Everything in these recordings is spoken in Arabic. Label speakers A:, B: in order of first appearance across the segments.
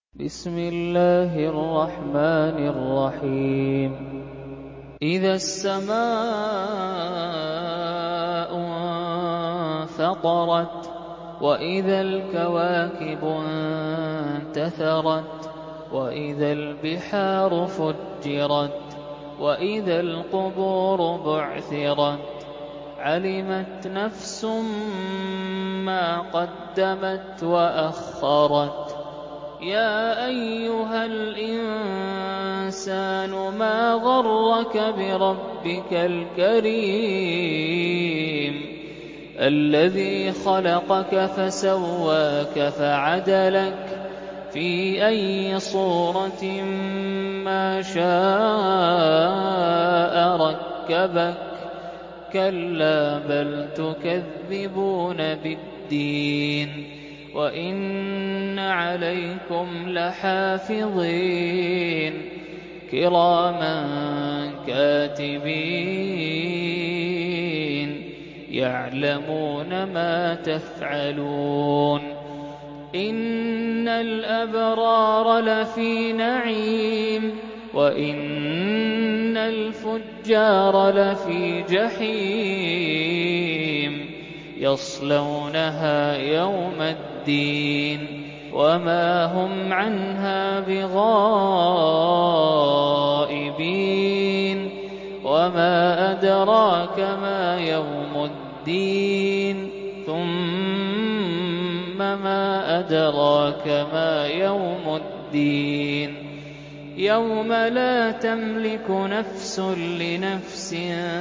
A: بسم الله الرحمن الرحيم إذا السماء انفطرت وإذا الكواكب انتثرت وإذا البحار فجرت وإذا القبور بعثرت علمت نفس ما قدمت وأخرت يا أيها الإنسان ما غرك بربك الكريم الذي خلقك فسواك فعدلك في أي صورة ما شاء ركبك كلا بل تكذبون بالدين وإن عليكم لحافظين كراما كاتبين يعلمون ما تفعلون إن الأبرار لفي نعيم وإن الفجار لفي جحيم يصلونها يوم الدين وما هم عنها بغائبين وما أدراك ما يوم الدين ثم ما أدراك ما يوم الدين يوم لا تملك نفس لنفس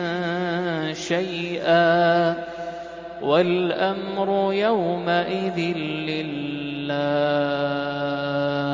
A: شيئا والأمر يومئذ لله